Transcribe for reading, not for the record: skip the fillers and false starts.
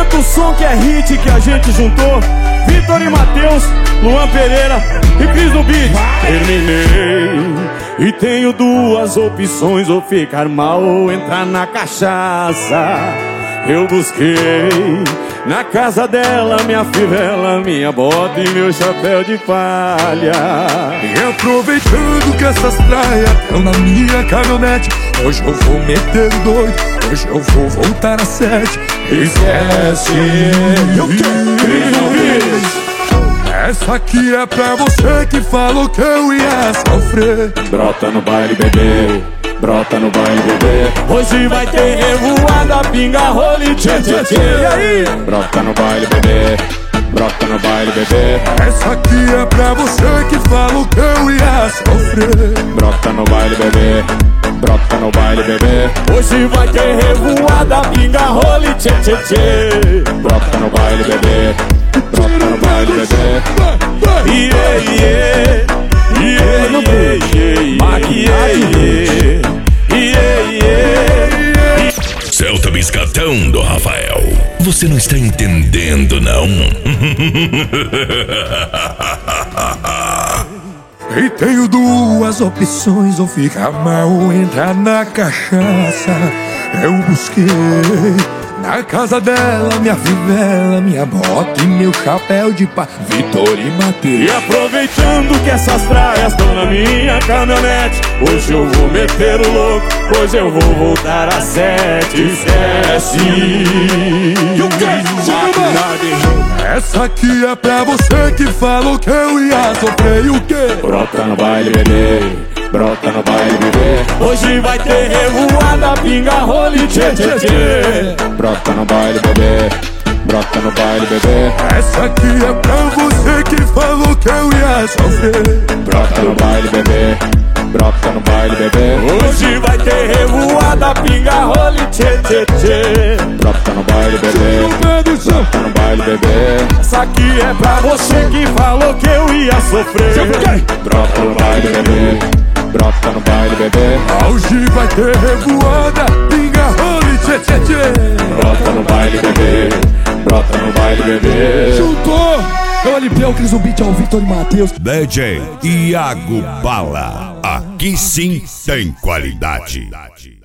outro som que é hit que a gente juntou: Vitor e Matheus, Luan Pereira e Cris no beat. Terminei e tenho duas opções: ou ficar mal ou entrar na cachaça. Eu busquei na casa dela minha fivela, minha bota e meu chapéu de palha. E aproveitando que essas praias estão na minha caminhonete, hoje eu vou meter o doido, hoje eu vou voltar às 7. Esquece. Essa aqui é pra você que falou que eu ia sofrer. Brota no baile, bebê, brota no baile, bebê. Hoje vai ter revoada, pinga, role, tchê, tchê, tchê. E aí? Brota no baile, bebê, brota no baile, bebê. Essa aqui é pra você que falou que eu ia sofrer. Brota no baile, bebê, brota no baile, bebê. Hoje vai ter revoada, pinga, role, tchê, tchê, tchê. Brota no baile, bebê, brota no baile, bebê. Yeah, yeah, yeah, yeah, yeah. Celta Biscatão do Rafael. Você não está entendendo, não? E tenho duas opções: ou ficar mal ou entrar na cachaça. Eu busquei na casa dela minha fivela, minha bota e meu chapéu de pá, Vitor e Matheus. E aproveitando que essas praias estão na minha caminhonete, hoje eu vou meter o louco, hoje eu vou voltar às 7. Esquece. Essa aqui é pra você que falou que eu ia sofrer. E o quê? Brota no baile, bebê, brota no baile, bebê. Hoje vai ter revoada, pinga, role, tchê, tchê, tchê. Brota no baile, bebê, brota no baile, bebê. Essa aqui é pra você que falou que eu ia sofrer. Brota no baile, bebê, brota no baile, bebê. Hoje vai ter revoada, pinga, role, tchê, tchê, tchê. Brota no baile, bebê, brota no baile, bebê. Essa aqui é pra você que falou que eu ia sofrer. Brota no baile, bebê, brota no baile, bebê. Hoje vai ter revoada, pinga, role, tchê, tchê, tchê. Brota no baile, bebê, brota no baile, bebê. Juntou! Eu LP, o Cris no beat, ao Vitor e Matheus. DJ Iago Bala. Aqui sim tem qualidade.